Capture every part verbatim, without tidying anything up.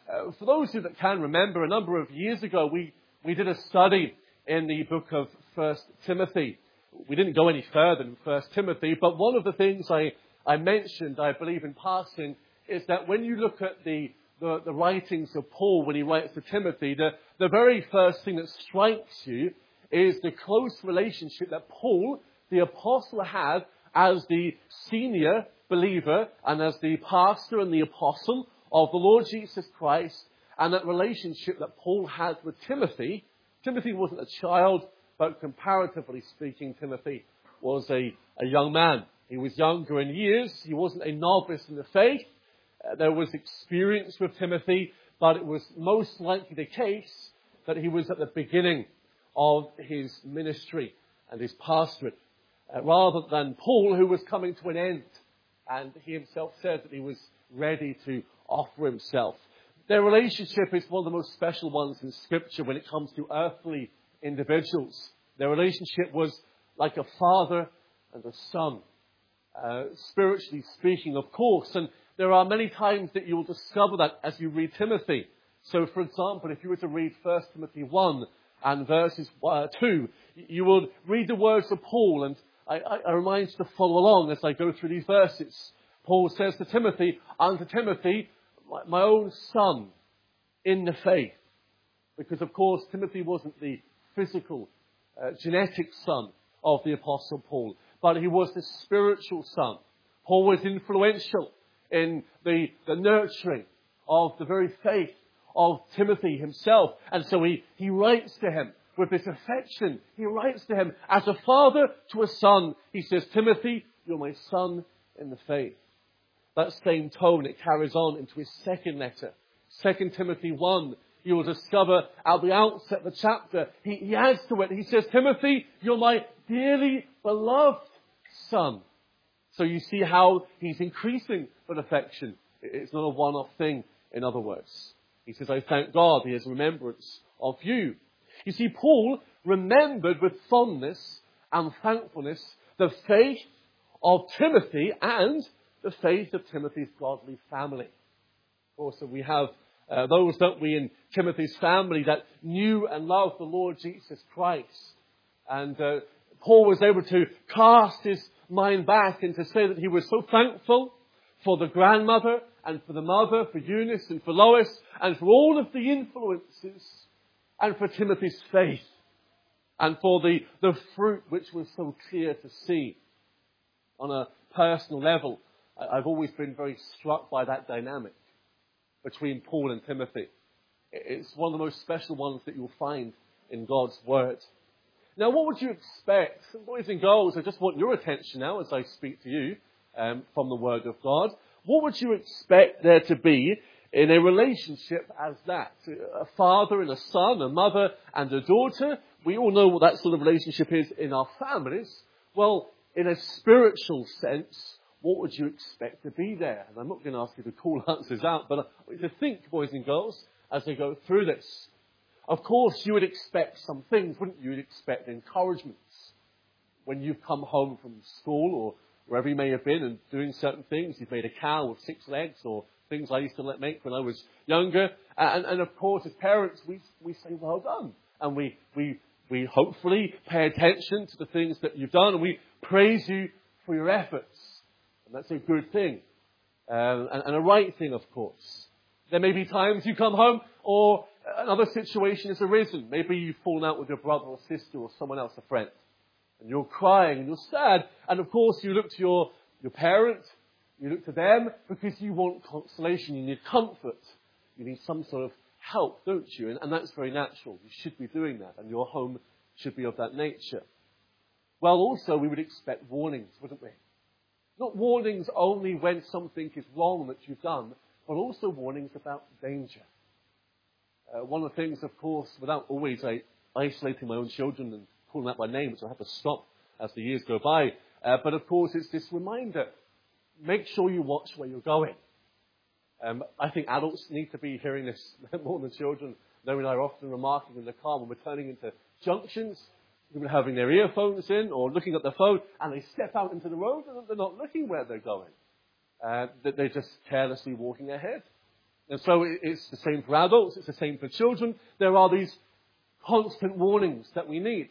Uh, for those of you that can remember, a number of years ago, we, we did a study in the book of First Timothy. We didn't go any further than First Timothy, but one of the things I, I mentioned, I believe in passing, is that when you look at the, the, the writings of Paul when he writes to Timothy, the, the very first thing that strikes you is the close relationship that Paul, the apostle, had as the senior believer and as the pastor and the apostle of the Lord Jesus Christ, and that relationship that Paul had with Timothy. Timothy wasn't a child, but comparatively speaking, Timothy was a, a young man. He was younger in years. He wasn't a novice in the faith. Uh, there was experience with Timothy, but it was most likely the case that he was at the beginning of his ministry and his pastorate, uh, rather than Paul, who was coming to an end. And he himself said that he was ready to offer himself. Their relationship is one of the most special ones in Scripture when it comes to earthly individuals. Their relationship was like a father and a son, uh, spiritually speaking, of course. And there are many times that you will discover that as you read Timothy. So, for example, if you were to read First Timothy one and verses uh, two, you will read the words of Paul, and I, I, I remind you to follow along as I go through these verses. Paul says to Timothy, unto Timothy, my, my own son in the faith. Because, of course, Timothy wasn't the physical, uh, genetic son of the Apostle Paul, but he was the spiritual son. Paul was influential in the, the nurturing of the very faith of Timothy himself. And so he, he writes to him with this affection. He writes to him as a father to a son. He says, Timothy, you're my son in the faith. That same tone, it carries on into his second letter. Second Timothy one, you will discover at the outset of the chapter, he, he adds to it. He says, Timothy, you're my dearly beloved son. So you see how he's increasing with affection. It's not a one-off thing, in other words. He says, I thank God he has remembrance of you. You see, Paul remembered with fondness and thankfulness the faith of Timothy and the faith of Timothy's godly family. Also, we have uh, those, don't we, in Timothy's family that knew and loved the Lord Jesus Christ. And uh, Paul was able to cast his mind back and to say that he was so thankful for the grandmother and for the mother, for Eunice and for Lois, and for all of the influences, and for Timothy's faith, and for the, the fruit which was so clear to see. On a personal level, I've always been very struck by that dynamic between Paul and Timothy. It's one of the most special ones that you'll find in God's Word. Now, what would you expect? Boys and girls, I just want your attention now as I speak to you um, from the Word of God. What would you expect there to be in a relationship as that? A father and a son, a mother and a daughter. We all know what that sort of relationship is in our families. Well, in a spiritual sense, what would you expect to be there? And I'm not going to ask you to call answers out, but I want you to think, boys and girls, as I go through this. Of course, you would expect some things, wouldn't you? You'd expect encouragements. When you've come home from school or wherever you may have been and doing certain things, you've made a cow with six legs or things I used to let make when I was younger. And, and of course, as parents, we, we say, well done. And we, we, we hopefully pay attention to the things that you've done, and we praise you for your efforts. And that's a good thing. Um, and, and a right thing, of course. There may be times you come home or another situation has arisen. Maybe you've fallen out with your brother or sister or someone else, a friend. And you're crying and you're sad. And of course you look to your, your parent, you look to them because you want consolation, you need comfort. You need some sort of help, don't you? And, and that's very natural. You should be doing that. And your home should be of that nature. Well, also we would expect warnings, wouldn't we? Not warnings only when something is wrong that you've done, but also warnings about danger. Uh, one of the things, of course, without always uh, isolating my own children and calling out by name, which I have to stop as the years go by, uh, but of course it's this reminder, make sure you watch where you're going. Um, I think adults need to be hearing this more than children. Noah and I are often remarking in the car when we're turning into junctions, people having their earphones in or looking at their phone, and they step out into the road and they're not looking where they're going. Uh, they're just carelessly walking ahead. And so it- it's the same for adults, it's the same for children. There are these constant warnings that we need.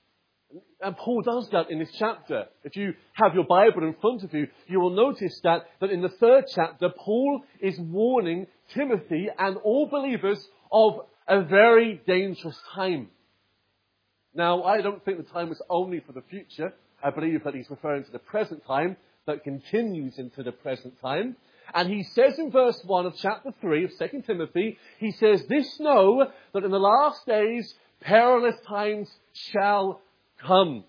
And Paul does that in this chapter. If you have your Bible in front of you, you will notice that, that in the third chapter, Paul is warning Timothy and all believers of a very dangerous time. Now, I don't think the time is only for the future. I believe that he's referring to the present time that continues into the present time. And he says in verse one of chapter three of Second Timothy, he says, "This know, that in the last days perilous times shall come."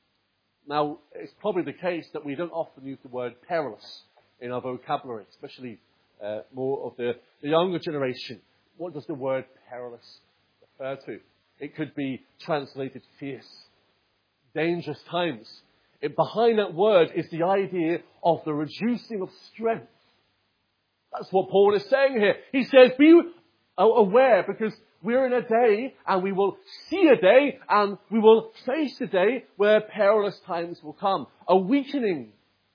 Now, it's probably the case that we don't often use the word perilous in our vocabulary, especially uh, more of the, the younger generation. What does the word perilous refer to? It could be translated fierce, dangerous times. It, behind that word is the idea of the reducing of strength. That's what Paul is saying here. He says, be aware, because we're in a day, and we will see a day, and we will face a day where perilous times will come. A weakening.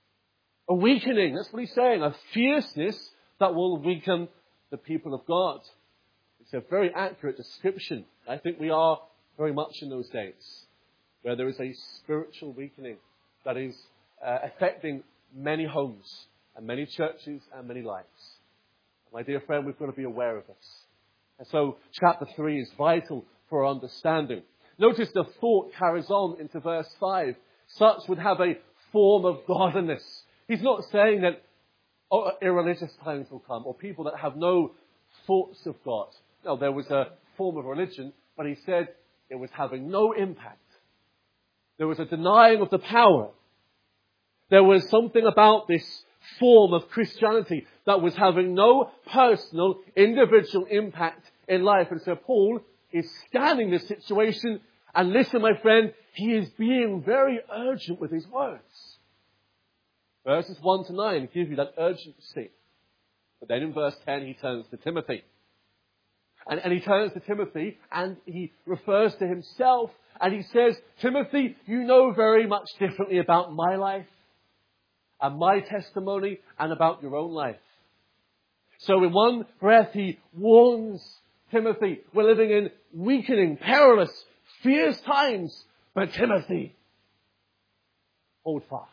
A weakening, that's what he's saying. A fierceness that will weaken the people of God. It's a very accurate description. I think we are very much in those days, where there is a spiritual weakening that is uh, affecting many homes, and many churches, and many lives. My dear friend, we've got to be aware of this. And so chapter three is vital for our understanding. Notice the thought carries on into verse five. Such would have a form of godliness. He's not saying that oh, irreligious times will come, or people that have no thoughts of God. No, there was a form of religion, but he said it was having no impact. There was a denying of the power. There was something about this form of Christianity that was having no personal, individual impact in life. And so Paul is scanning this situation, and listen, my friend, he is being very urgent with his words. Verses one to nine give you that urgency. But then in verse ten, he turns to Timothy. And, and he turns to Timothy, and he refers to himself, and he says, Timothy, you know very much differently about my life, and my testimony, and about your own life. So in one breath, he warns Timothy, we're living in weakening, perilous, fierce times. But Timothy, hold fast.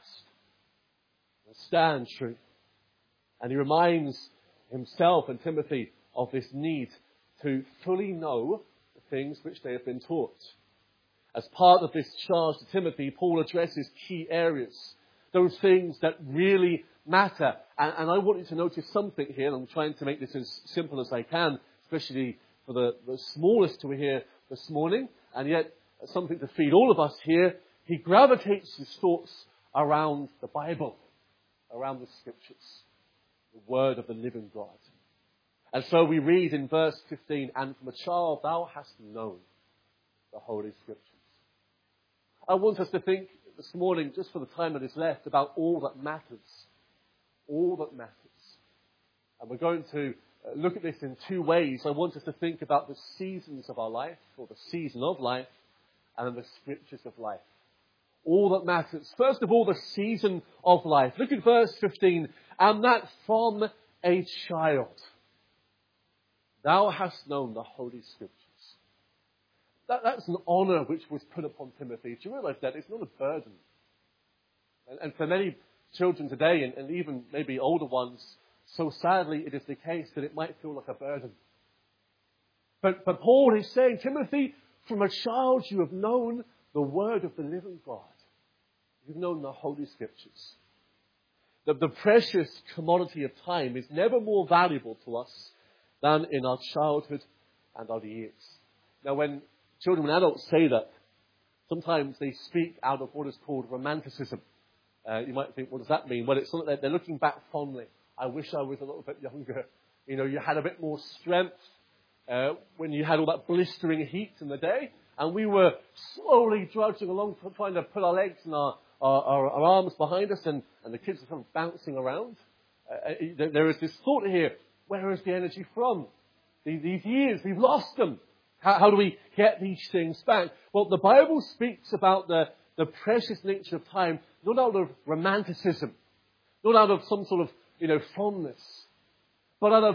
And stand true. And he reminds himself and Timothy of this need to fully know the things which they have been taught. As part of this charge to Timothy, Paul addresses key areas. Those things that really matter. And, and I want you to notice something here, and I'm trying to make this as simple as I can, especially for the, the smallest who are here this morning, and yet something to feed all of us here. He gravitates his thoughts around the Bible, around the Scriptures, the Word of the living God. And so we read in verse fifteen, and from a child thou hast known the Holy Scriptures. I want us to think this morning, just for the time that is left, about all that matters. All that matters. And we're going to look at this in two ways. I want us to think about the seasons of our life, or the season of life, and then the Scriptures of life. All that matters. First of all, the season of life. Look at verse fifteen. And that from a child thou hast known the Holy Scriptures. That, that's an honour which was put upon Timothy. Do you realise that? It's not a burden. And, and for many children today, and, and even maybe older ones, so sadly it is the case that it might feel like a burden. But, but Paul is saying, Timothy, from a child you have known the Word of the living God. You've known the Holy Scriptures. The, the precious commodity of time is never more valuable to us than in our childhood and our years. Now, when children and adults say that, sometimes they speak out of what is called romanticism. Uh, you might think, what does that mean? Well, it's something that they're looking back fondly. I wish I was a little bit younger. You know, you had a bit more strength uh, when you had all that blistering heat in the day. And we were slowly drudging along, trying to put our legs and our, our, our, our arms behind us, and, and the kids are kind of bouncing around. Uh, there is this thought here, where is the energy from? These, these years, we've lost them. How, how do we get these things back? Well, the Bible speaks about the, the precious nature of time, not out of romanticism, not out of some sort of, you know, fondness, but out of a,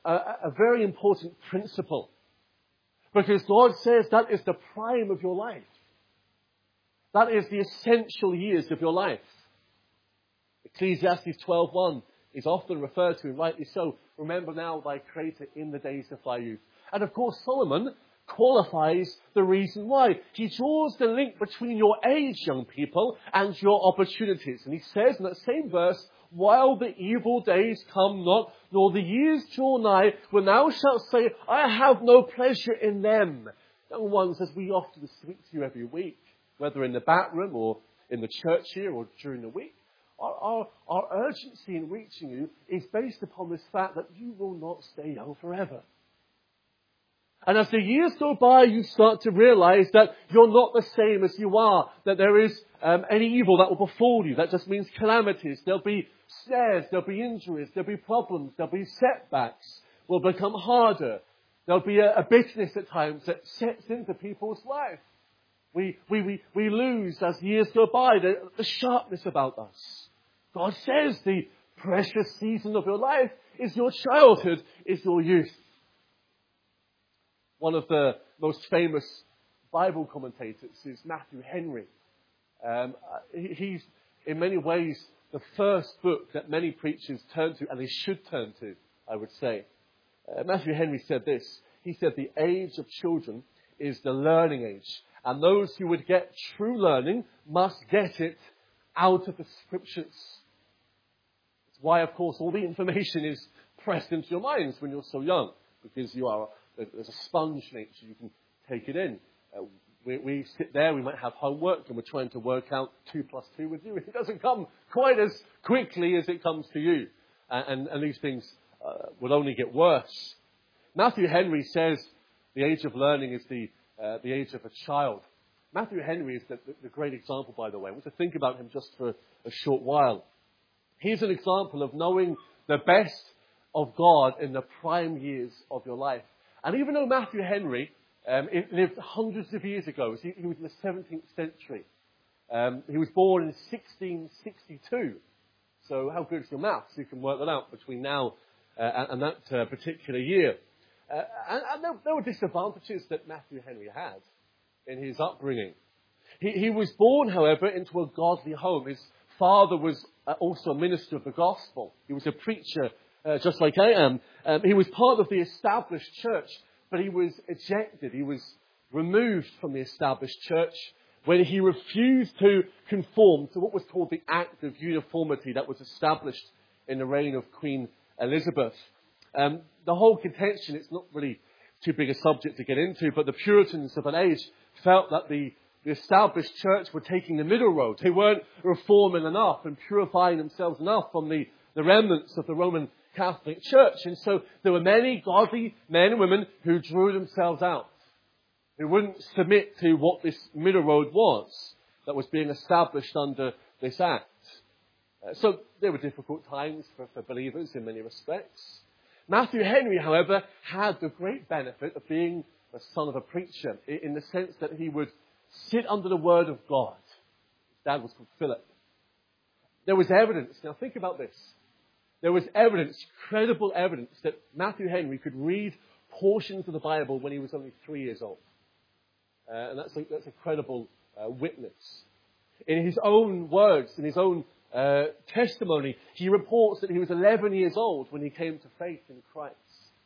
a, a very important principle. Because God says that is the prime of your life. That is the essential years of your life. Ecclesiastes twelve one is often referred to, and rightly so. Remember now thy Creator in the days of thy youth. And of course Solomon qualifies the reason why. He draws the link between your age, young people, and your opportunities. And he says in that same verse, while the evil days come not, nor the years draw nigh, when thou shalt say, I have no pleasure in them. Young ones, as we often speak to you every week, whether in the back room or in the church here or during the week, our, our, our urgency in reaching you is based upon this fact that you will not stay young forever. And as the years go by, you start to realize that you're not the same as you are, that there is um, any evil that will befall you. That just means calamities. There'll be snares, there'll be injuries, there'll be problems, there'll be setbacks, will become harder. There'll be a, a bitterness at times that sets into people's life. We, we, we, we lose, as years go by, the, the sharpness about us. God says the precious season of your life is your childhood, is your youth. One of the most famous Bible commentators is Matthew Henry. Um, he, he's, in many ways, the first book that many preachers turn to, and they should turn to, I would say. Uh, Matthew Henry said this. He said, the age of children is the learning age. And those who would get true learning must get it out of the Scriptures. It's why, of course, all the information is pressed into your minds when you're so young, because you are there's a sponge nature. You can take it in. Uh, we, we sit there, we might have homework, and we're trying to work out two plus two with you. It doesn't come quite as quickly as it comes to you. And, and, and these things uh, will only get worse. Matthew Henry says the age of learning is the, uh, the age of a child. Matthew Henry is the, the, the great example, by the way. I want to think about him just for a short while. He's an example of knowing the best of God in the prime years of your life. And even though Matthew Henry um, lived hundreds of years ago, he, he was in the seventeenth century. Um, he was born in sixteen sixty-two. So how good is your maths? You can work that out between now uh, and, and that uh, particular year. Uh, and and there, there were disadvantages that Matthew Henry had in his upbringing. He, he was born, however, into a godly home. His father was uh, also a minister of the gospel. He was a preacher, uh, just like I am. Um, he was part of the established church, but he was ejected. He was removed from the established church when he refused to conform to what was called the Act of Uniformity that was established in the reign of Queen Elizabeth. Um, the whole contention, it's not really too big a subject to get into, but the Puritans of an age felt that the, the established church were taking the middle road. They weren't reforming enough and purifying themselves enough from the, the remnants of the Roman Catholic Church. And so there were many godly men and women who drew themselves out, who wouldn't submit to what this middle road was that was being established under this act. Uh, so there were difficult times for, for believers in many respects. Matthew Henry, however, had the great benefit of being the son of a preacher, in the sense that he would sit under the word of God. His dad was called Philip. There was evidence. Now think about this. There was evidence, credible evidence, that Matthew Henry could read portions of the Bible when he was only three years old. Uh, and that's a, that's a credible uh, witness. In his own words, in his own uh, testimony, he reports that he was eleven years old when he came to faith in Christ.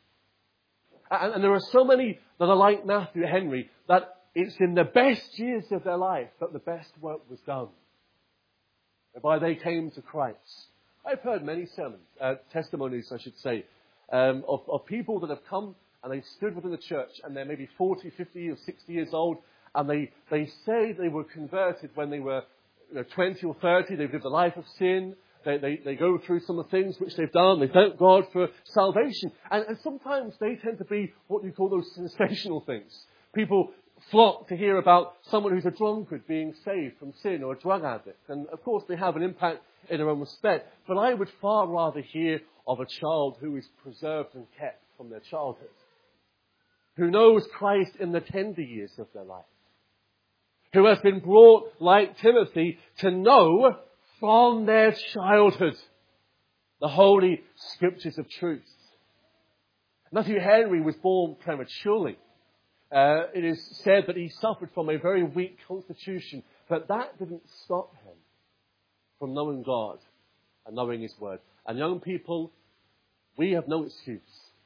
And, and there are so many that are like Matthew Henry that it's in the best years of their life that the best work was done, whereby they came to Christ. I've heard many sermons, uh, testimonies, I should say, um, of, of people that have come and they've stood within the church and they're maybe forty, fifty or sixty years old, and they, they say they were converted when they were you know, twenty or thirty. They've lived a life of sin. They, they, they go through some of the things which they've done. They thank God for salvation. And, and sometimes they tend to be what you call those sensational things. People flock to hear about someone who's a drunkard being saved from sin, or a drug addict. And of course they have an impact in their own respect. But I would far rather hear of a child who is preserved and kept from their childhood, who knows Christ in the tender years of their life, who has been brought, like Timothy, to know from their childhood the holy scriptures of truth. Matthew Henry was born prematurely. Uh, it is said that he suffered from a very weak constitution, but that didn't stop him from knowing God and knowing His Word. And young people, we have no excuse.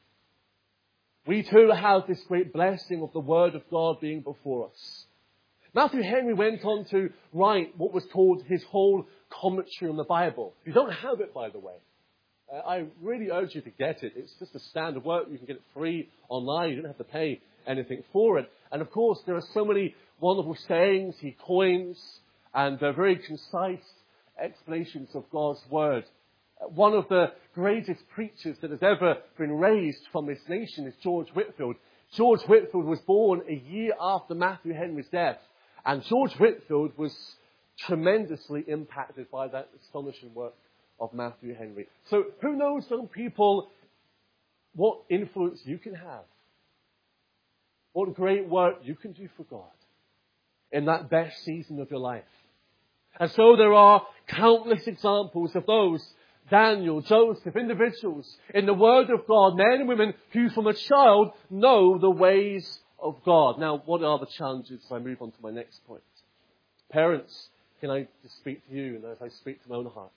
We too have this great blessing of the Word of God being before us. Matthew Henry went on to write what was called his whole commentary on the Bible. If you don't have it, by the way, uh, I really urge you to get it. It's just a standard work. You can get it free online. You don't have to pay anything for it. And of course, there are so many wonderful sayings he coins and uh, very concise explanations of God's Word. Uh, one of the greatest preachers that has ever been raised from this nation is George Whitefield. George Whitefield was born a year after Matthew Henry's death. And George Whitefield was tremendously impacted by that astonishing work of Matthew Henry. So who knows, young people, what influence you can have. What great work you can do for God in that best season of your life. And so there are countless examples of those, Daniel, Joseph, individuals in the Word of God, men and women who from a child know the ways of God. Now, what are the challenges as I move on to my next point? Parents, can I just speak to you and as I speak to my own heart?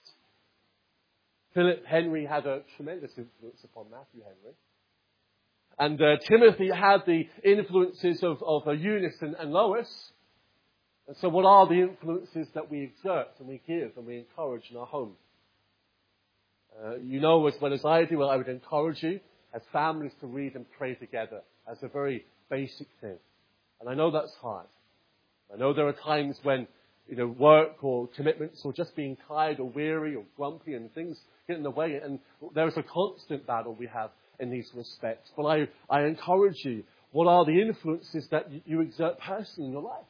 Philip Henry had a tremendous influence upon Matthew Henry. And uh, Timothy had the influences of, of uh, Eunice and, and Lois. And so what are the influences that we exert and we give and we encourage in our home? Uh, you know as well as I do, well, I would encourage you as families to read and pray together as a very basic thing. And I know that's hard. I know there are times when, you know, work or commitments or just being tired or weary or grumpy and things get in the way. And there is a constant battle we have in these respects. But I, I encourage you, what are the influences that you exert personally in your life?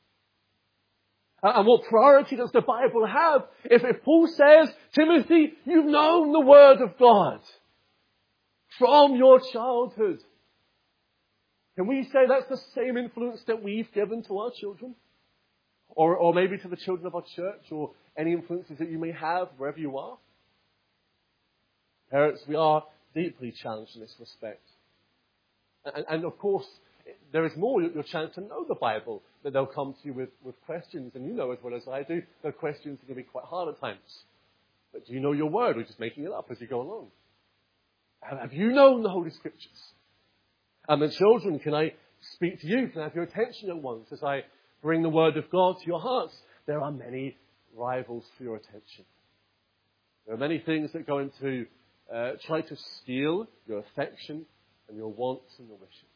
And what priority does the Bible have? If, if Paul says, Timothy, you've known the Word of God from your childhood. Can we say that's the same influence that we've given to our children? Or, or maybe to the children of our church, or any influences that you may have wherever you are? Parents, we are deeply challenged in this respect. And, and of course, there is more your chance to know the Bible, that they'll come to you with, with questions. And you know as well as I do, the questions are going to be quite hard at times. But do you know your Word, or just making it up as you go along? Have you known the Holy Scriptures? And the children, can I speak to you? Can I have your attention at once as I bring the Word of God to your hearts? There are many rivals for your attention. There are many things that go into uh, try to steal your affection and your wants and your wishes.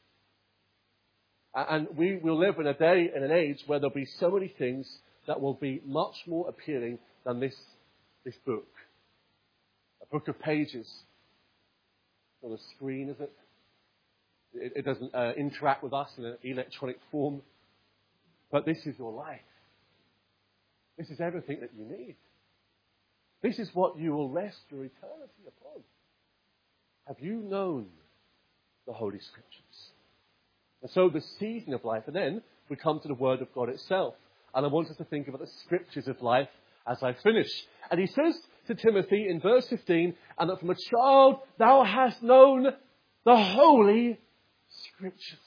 And we will live in a day and an age where there'll be so many things that will be much more appealing than this, this book. A book of pages. On a screen, is it? It, it doesn't uh, interact with us in an electronic form. But this is your life. This is everything that you need. This is what you will rest your eternity upon. Have you known the Holy Scriptures? And so the season of life, and then we come to the Word of God itself. And I want us to think about the Scriptures of life as I finish. And he says to Timothy in verse fifteen, and that from a child thou hast known the Holy Scriptures.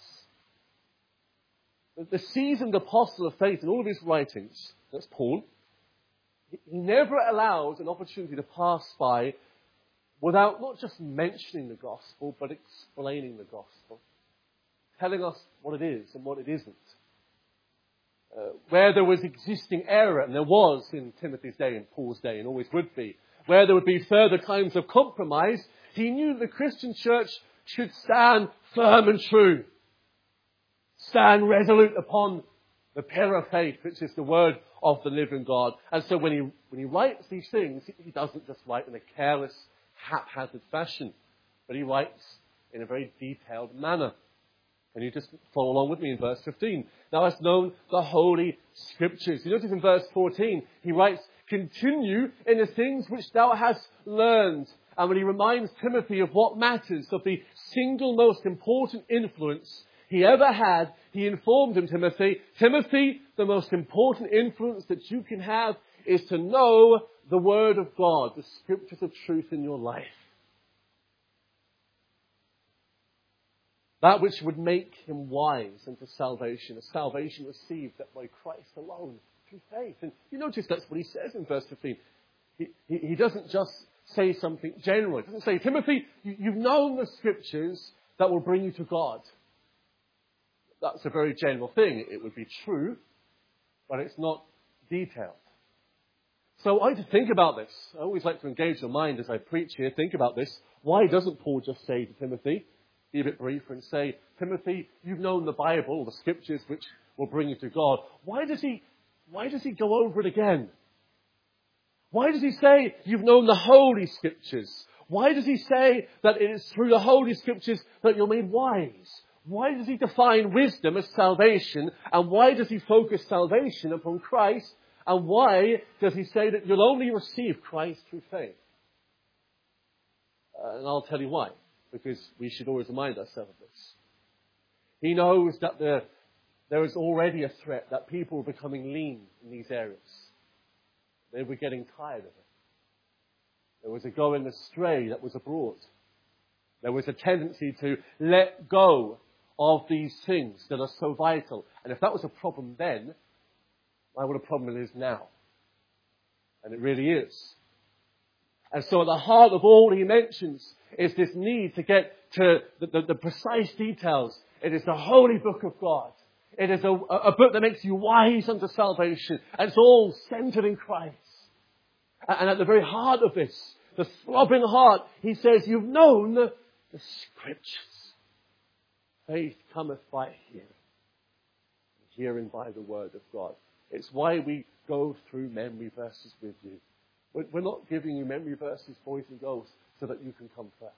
The seasoned apostle of faith in all of his writings, that's Paul, he never allows an opportunity to pass by without not just mentioning the gospel, but explaining the gospel. Telling us what it is and what it isn't. Uh, where there was existing error, and there was in Timothy's day and Paul's day, and always would be, where there would be further kinds of compromise, he knew the Christian church should stand firm and true. Stand resolute upon the pillar of faith, which is the Word of the living God. And so when he, when he writes these things, he doesn't just write in a careless, haphazard fashion, but he writes in a very detailed manner. Can you just follow along with me in verse fifteen? Thou hast known the Holy Scriptures. You notice in verse fourteen, he writes, continue in the things which thou hast learned. And when he reminds Timothy of what matters, of the single most important influence he ever had, he informed him, Timothy, Timothy, the most important influence that you can have is to know the Word of God, the Scriptures of truth in your life. That which would make him wise unto salvation, a salvation received that by Christ alone, through faith. And you notice that's what he says in verse fifteen. He, he, he doesn't just say something general. He doesn't say, Timothy, you, you've known the scriptures that will bring you to God. That's a very general thing. It would be true, but it's not detailed. So I like to think about this. I always like to engage your mind as I preach here. Think about this. Why doesn't Paul just say to Timothy, be a bit briefer and say, Timothy, you've known the Bible, the scriptures which will bring you to God. Why does he, why does he go over it again? Why does he say you've known the Holy Scriptures? Why does he say that it is through the Holy Scriptures that you're made wise? Why does he define wisdom as salvation? And why does he focus salvation upon Christ? And why does he say that you'll only receive Christ through faith? Uh, and I'll tell you why. Because we should always remind ourselves of this. He knows that there, there is already a threat that people are becoming lean in these areas. They were getting tired of it. There was a going astray that was abroad. There was a tendency to let go of these things that are so vital. And if that was a problem then, why what a problem it is now. And it really is. And so at the heart of all he mentions is this need to get to the, the, the precise details. It is the holy book of God. It is a, a book that makes you wise unto salvation. And it's all centered in Christ. And at the very heart of this, the throbbing heart, he says, you've known the scriptures. Faith cometh by hearing. Hearing by the word of God. It's why we go through memory verses with you. We're not giving you memory verses, boys and girls, so that you can come first.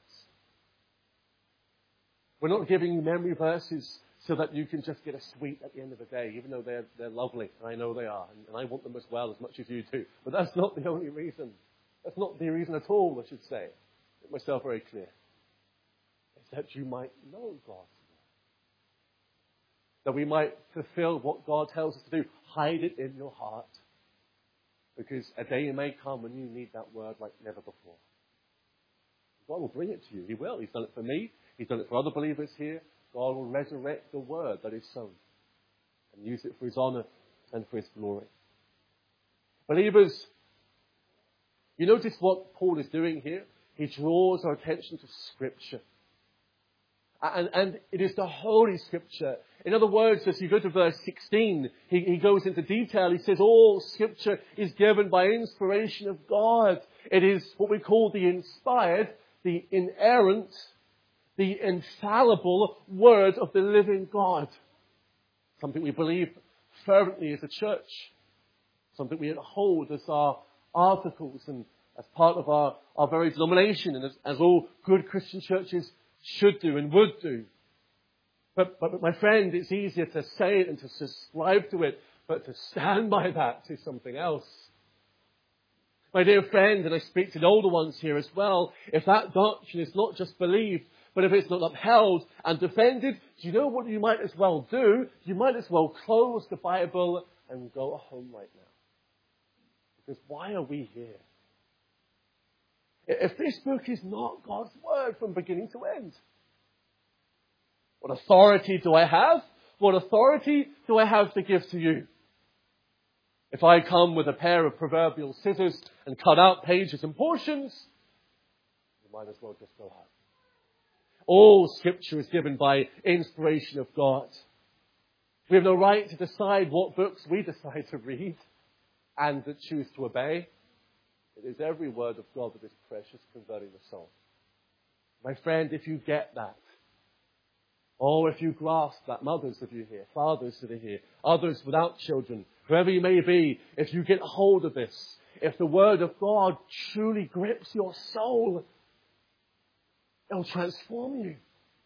We're not giving you memory verses so that you can just get a sweet at the end of the day, even though they're, they're lovely, and I know they are, and, and I want them as well, as much as you do. But that's not the only reason. That's not the reason at all, I should say. Make myself very clear. It's that you might know God's word. That we might fulfill what God tells us to do. Hide it in your heart. Because a day may come when you need that word like never before. God will bring it to you. He will. He's done it for me. He's done it for other believers here. God will resurrect the word that is sown and use it for his honor and for his glory. Believers, you notice what Paul is doing here? He draws our attention to Scripture. And, and it is the Holy Scripture. In other words, as you go to verse sixteen, he, he goes into detail. He says all Scripture is given by inspiration of God. It is what we call the inspired, the inerrant, the infallible Word of the living God. Something we believe fervently as a church. Something we hold as our articles and as part of our, our very denomination, and as, as all good Christian churches should do and would do. But, but, but my friend, it's easier to say it and to subscribe to it, but to stand by that is something else. My dear friend, and I speak to the older ones here as well, if that doctrine is not just believed, but if it's not upheld and defended, do you know what you might as well do? You might as well close the Bible and go home right now. Because why are we here? If this book is not God's word from beginning to end, what authority do I have? What authority do I have to give to you? If I come with a pair of proverbial scissors and cut out pages and portions, you might as well just go home. All Scripture is given by inspiration of God. We have no right to decide what books we decide to read and to choose to obey. It is every word of God that is precious, converting the soul. My friend, if you get that, or if you grasp that, mothers of you here, fathers that are here, others without children, whoever you may be, if you get hold of this, if the Word of God truly grips your soul, it will transform you.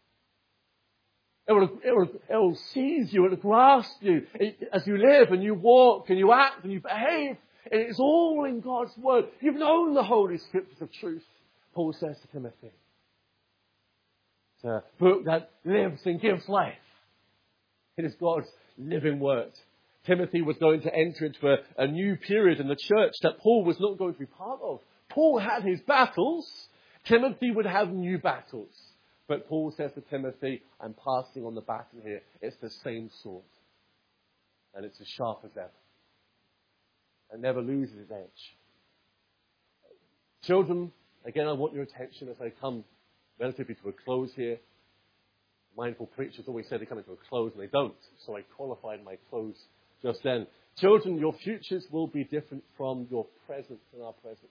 It will, it will, it will seize you, it will grasp you as you live and you walk and you act and you behave. It is all in God's Word. You've known the Holy Scriptures of truth, Paul says to Timothy. It's a book that lives and gives life. It is God's living Word. Timothy was going to enter into a, a new period in the church that Paul was not going to be part of. Paul had his battles. Timothy would have new battles. But Paul says to Timothy, I'm passing on the baton here. It's the same sword. And it's as sharp as ever. And never loses its edge. Children, again, I want your attention as I come relatively to a close here. Mindful preachers always say they come into a close, and they don't. So I qualified my close just then. Children, your futures will be different from your present and our present.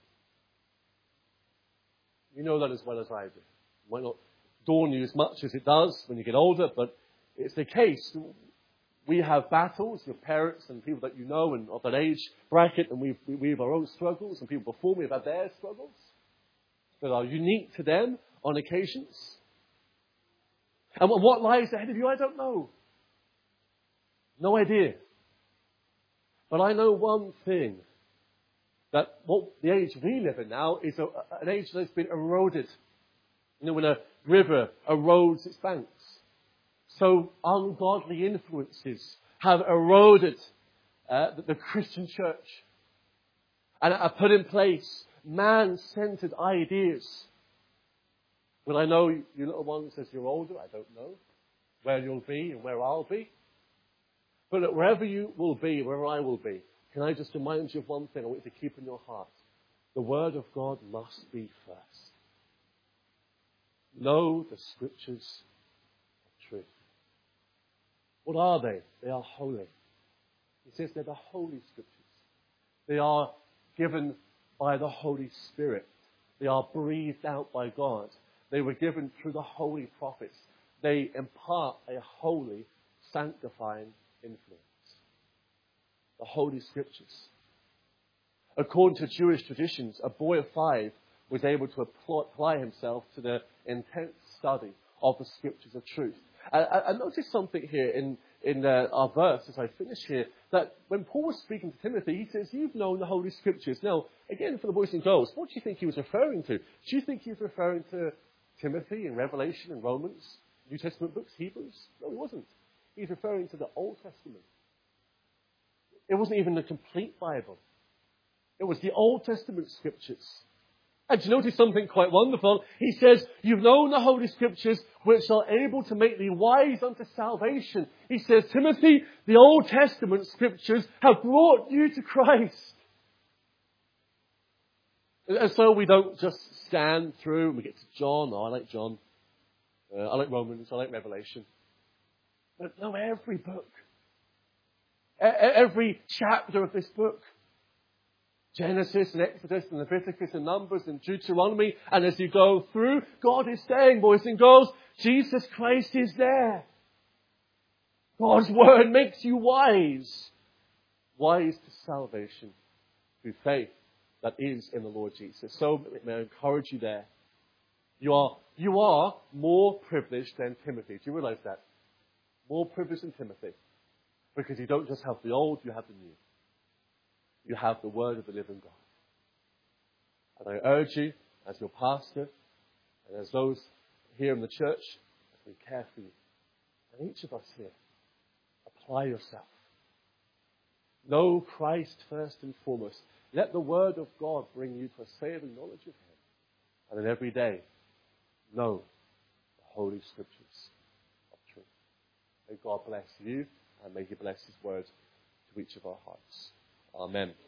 You know that as well as I do. It might not dawn you as much as it does when you get older, but it's the case. We have battles, your parents and people that you know and of that age bracket, and we've, we have our own struggles, and people before me have had their struggles that are unique to them on occasions. And what lies ahead of you, I don't know. No idea. But I know one thing, that what the age we live in now is a, an age that's been eroded. You know, when a river erodes its banks, so ungodly influences have eroded uh, the, the Christian church and have put in place man-centered ideas. Well, I know you little ones, as you're older, I don't know where you'll be and where I'll be. But look, wherever you will be, wherever I will be, can I just remind you of one thing I want you to keep in your heart? The Word of God must be first. Know the Scriptures of truth. What are they? They are holy. He says they're the Holy Scriptures. They are given by the Holy Spirit. They are breathed out by God. They were given through the holy prophets. They impart a holy, sanctifying influence. The Holy Scriptures. According to Jewish traditions, a boy of five was able to apply himself to the intense study of the Scriptures of truth. I, I noticed something here in, in uh, our verse as I finish here, that when Paul was speaking to Timothy, he says, you've known the Holy Scriptures. Now, again, for the boys and girls, what do you think he was referring to? Do you think he was referring to Timothy in Revelation and Romans, New Testament books, Hebrews? No, he wasn't. He's referring to the Old Testament. It wasn't even the complete Bible. It was the Old Testament Scriptures. And you notice something quite wonderful. He says, you've known the Holy Scriptures, which are able to make thee wise unto salvation. He says, Timothy, the Old Testament Scriptures have brought you to Christ. And so we don't just scan through and we get to John. Oh, I like John. Uh, I like Romans. I like Revelation. But no, every book. E- every chapter of this book. Genesis and Exodus and Leviticus and Numbers and Deuteronomy. And as you go through, God is saying, boys and girls, Jesus Christ is there. God's Word makes you wise. Wise to salvation through faith that is in the Lord Jesus. So may I encourage you there. You are, you are more privileged than Timothy. Do you realize that? More privileged than Timothy. Because you don't just have the old, you have the new. You have the Word of the living God. And I urge you, as your pastor, and as those here in the church, as we care for you, and each of us here, apply yourself. Know Christ first and foremost. Let the Word of God bring you to a saving knowledge of Him. And then every day, know the Holy Scriptures of truth. May God bless you, and may He bless His Word to each of our hearts. Amen.